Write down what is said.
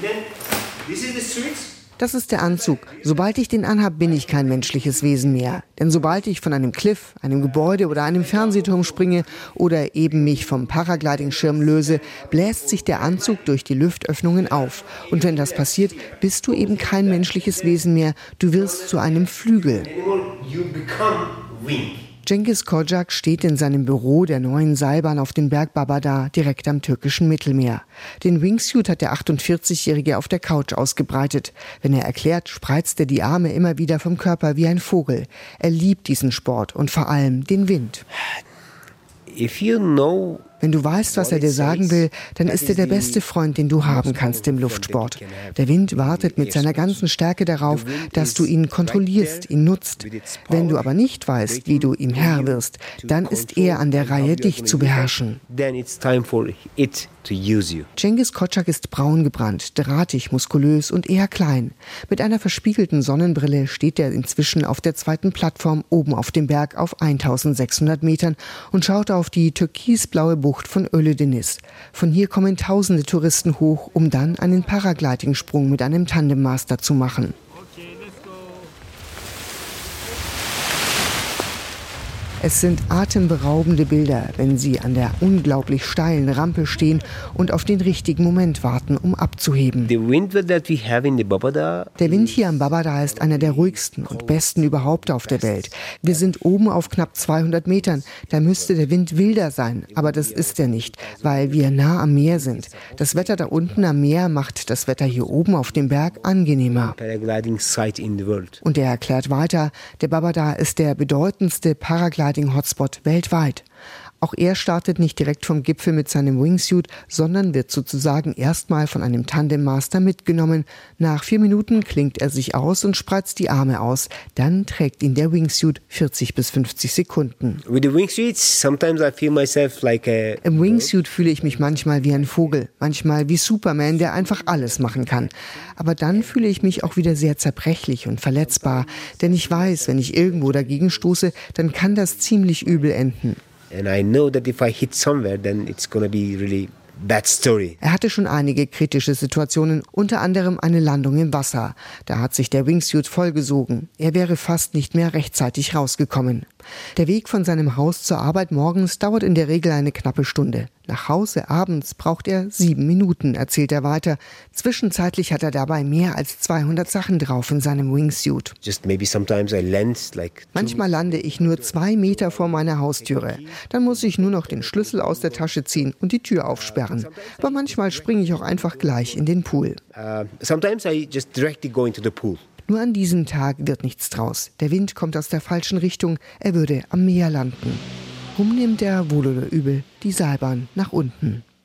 Das ist der Anzug. Sobald ich den anhab, bin ich kein menschliches Wesen mehr. Denn sobald ich von einem Cliff, einem Gebäude oder einem Fernsehturm springe oder eben mich vom Paragliding-Schirm löse, bläst sich der Anzug durch die Lüftöffnungen auf. Und wenn das passiert, bist du eben kein menschliches Wesen mehr. Du wirst zu einem Flügel. Cengiz Kocak steht in seinem Büro der neuen Seilbahn auf dem Berg Babadağ, direkt am türkischen Mittelmeer. Den Wingsuit hat der 48-Jährige auf der Couch ausgebreitet. Wenn er erklärt, spreizt er die Arme immer wieder vom Körper wie ein Vogel. Er liebt diesen Sport und vor allem den Wind. Wenn du weißt, was er dir sagen will, dann ist er der beste Freund, den du haben kannst im Luftsport. Der Wind wartet mit seiner ganzen Stärke darauf, dass du ihn kontrollierst, ihn nutzt. Wenn du aber nicht weißt, wie du ihm Herr wirst, dann ist er an der Reihe, dich zu beherrschen. Cengiz Kocak ist braun gebrannt, drahtig, muskulös und eher klein. Mit einer verspiegelten Sonnenbrille steht er inzwischen auf der zweiten Plattform oben auf dem Berg auf 1600 Metern und schaut auf die türkisblaue Bucht von Ölüdeniz. Von hier kommen tausende Touristen hoch, um dann einen Paragliding-Sprung mit einem Tandemmaster zu machen. Es sind atemberaubende Bilder, wenn sie an der unglaublich steilen Rampe stehen und auf den richtigen Moment warten, um abzuheben. Der Wind hier am Babadağ ist einer der ruhigsten und besten überhaupt auf der Welt. Wir sind oben auf knapp 200 Metern. Da müsste der Wind wilder sein, aber das ist er nicht, weil wir nah am Meer sind. Das Wetter da unten am Meer macht das Wetter hier oben auf dem Berg angenehmer. Und er erklärt weiter, der Babadağ ist der bedeutendste Paragliding-Hotspot weltweit. Auch er startet nicht direkt vom Gipfel mit seinem Wingsuit, sondern wird sozusagen erstmal von einem Tandemmaster mitgenommen. Nach 4 Minuten klingt er sich aus und spreizt die Arme aus. Dann trägt ihn der Wingsuit 40 bis 50 Sekunden. Im Wingsuit fühle ich mich manchmal wie ein Vogel, manchmal wie Superman, der einfach alles machen kann. Aber dann fühle ich mich auch wieder sehr zerbrechlich und verletzbar, denn ich weiß, wenn ich irgendwo dagegen stoße, dann kann das ziemlich übel enden. And I know that if I hit somewhere, then it's gonna be really bad story. Er hatte schon einige kritische Situationen, unter anderem eine Landung im Wasser. Da hat sich der Wingsuit vollgesogen. Er wäre fast nicht mehr rechtzeitig rausgekommen. Der Weg von seinem Haus zur Arbeit morgens dauert in der Regel eine knappe Stunde. Nach Hause abends braucht er 7 Minuten, erzählt er weiter. Zwischenzeitlich hat er dabei mehr als 200 Sachen drauf in seinem Wingsuit. Manchmal lande ich nur 2 Meter vor meiner Haustüre. Dann muss ich nur noch den Schlüssel aus der Tasche ziehen und die Tür aufsperren. Aber manchmal springe ich auch einfach gleich in den Pool. Nur an diesem Tag wird nichts draus. Der Wind kommt aus der falschen Richtung. Er würde am Meer landen. Rum nimmt er wohl oder übel die Seilbahn nach unten.